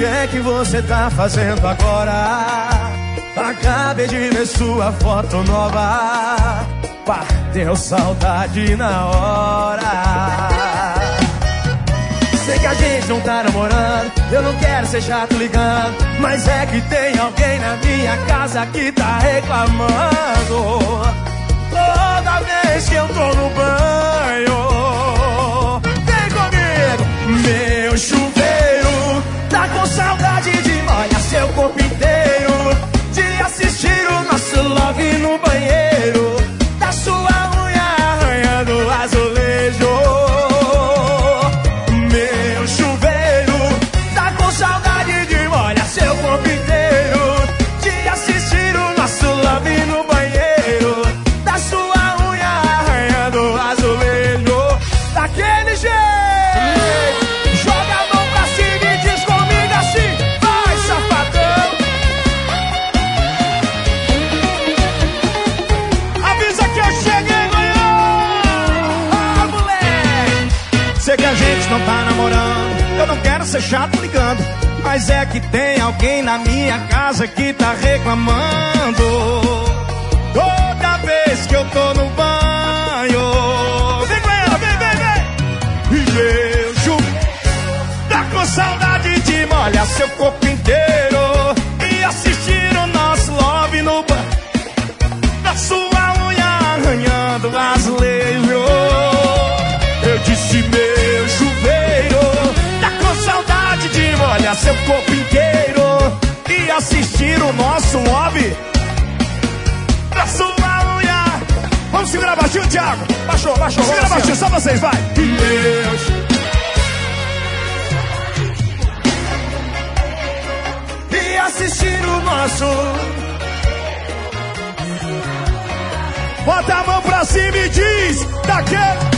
que é que você tá fazendo agora? Acabei de ver sua foto nova, bateu saudade na hora. Sei que a gente não tá namorando, eu não quero ser chato ligando, mas é que tem alguém na minha casa que tá reclamando toda vez que eu tô no banho. Vem comigo! Meu chuveiro tá com saudade de molhar seu corpo inteiro, de assistir o nosso love no banheiro, da sua unha arranhando o azulejo. Meu chuveiro tá com saudade de molhar seu corpo inteiro, de assistir o nosso love no banheiro, da sua unha arranhando o azulejo. Daquele jeito, joga a mão pra cima e diz comigo assim: vai, safadão. Avisa que eu cheguei, moleque. Sei que a gente não tá namorando, eu não quero ser chato ligando, mas é que tem alguém na minha casa que tá reclamando toda vez que eu tô no banho. Vem com ela, vem, vem, vem. E meu chuveiro tá com saudade de molhar seu corpo inteiro e assistir o nosso love no banho, da sua unha arranhando o azulejo. Eu disse meu chuveiro tá com saudade de molhar seu corpo inteiro e assistir o nosso love, da sua unha. Vamos segurar baixinho, Thiago. Baixou, baixou. Segura baixinho, só vocês, vai. E assistir o nosso. Bota a mão pra cima e diz: daquele.